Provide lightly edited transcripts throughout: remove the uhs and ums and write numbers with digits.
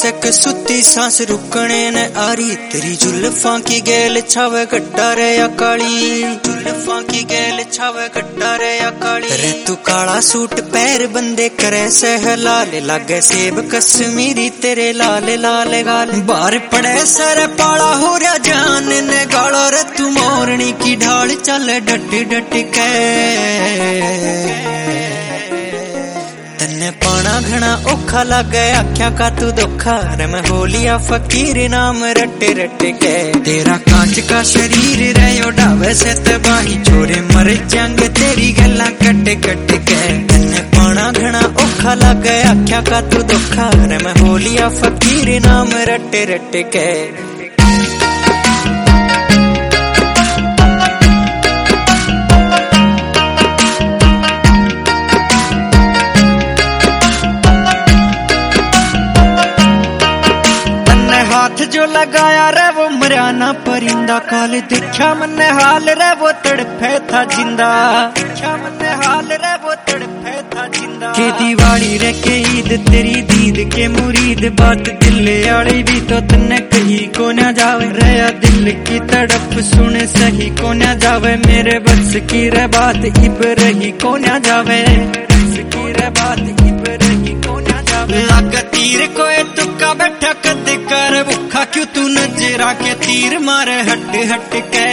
सक सुती सांस रुकने न आरी तेरी जुल्फां की गेल छावे गड्ढा रे या काली जुल्फां की गेल छावे गड्ढा रे या काली रे तू काला सूट पैर बंदे करे सह लाल लागे सेब कश्मीरी तेरे लाल लाल गाल बाहर पड़े सर पाला हो रहा जान ने गाला रे तू मोरनी की ढाल चल डट डट के तन्ने पाना घना औखा लगे आख्या का तू धोखा रे मैं होलिया फकीर नाम रट रट के तेरा कांच का शरीर रे उड़ावे से तबाही छोरे मर जाएंगे तेरी गल्ला कट कट के तन्ने पाना घना औखा लगे आख्या का तू धोखा रे मैं होलिया फकीर नाम रट रट के हाथ जो लगाया रे वो मरियाना परिंदा काले देखा मन्ने हाल रे वो तड़फे था जिंदा देखा मन्ने हाल रे वो तड़फे था जिंदा के दिवाली रे के ईद तेरी दीद के मुरीद बात दिल आड़ी भी तो तन्ने कहीं को ना जावे रे दिल की तड़प सुन सही को ना जावे मेरे बस की रे बात इब रही को ना जावे बस की रे बात इब रही को ना जावे लग तीर कोई तुक्का बैठा कद कर भूखा क्यों तू नजरा के तीर मारे हट हट के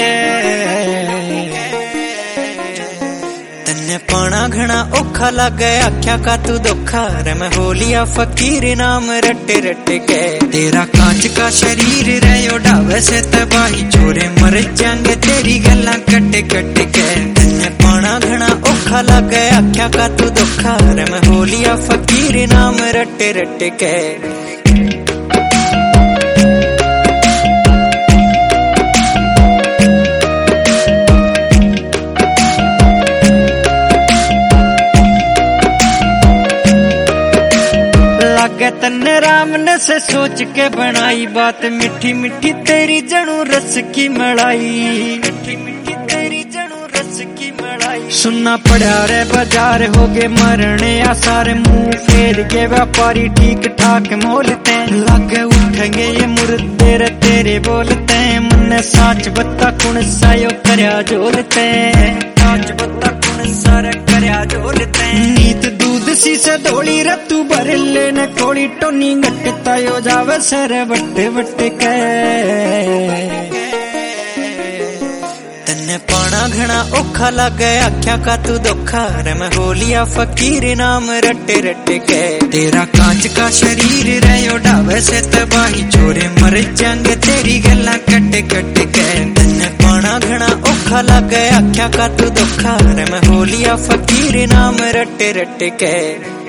तन्ने पाना घना औखा लगे आख्या का तू धोखा रे मैं होलिया फकीर नाम रट रट के तेरा कांच का शरीर रे उड़ावे से तबाही छोरे मर जाएंगे तेरी गल्ला कट कट के तन्ने पाना घना औखा लगे आख्या का तू धोखा रे मैं होलिया फकीर नाम रट रट के तन्ने राम ने से सोच के बनाई बात मीठी मीठी तेरी जणू रस की मलाई मीठी मीठी तेरी जणू रस की मलाई सुनना पड़ा रे बाजार हो गए मरने आसार मुंह फेर के व्यापारी ठीक ठाक मोलते लागे उठेंगे ये मुर्दे रे तेरे बोलते मुन्ने साच बत्ता कुण सायो करया जोलते साच बत्ता कुण सारे करया जोलते नीत दूध सी से धोली रतू भरले न कोड़ी टोनी घटता यो जावे सर बट बट के तन्ने पाना घना औखा लगे आख्या का तू धोखा रे मैं होलिया फकीर नाम रट रट के तेरा कांच का शरीर रे उड़ावे से तबाही छोरे मर जाएंगे तेरी गल्ला कट कट के तन्ने पाना घना औखा लगे आख्या का तू धोखा रे मैं होलिया फकीर नाम रट रट के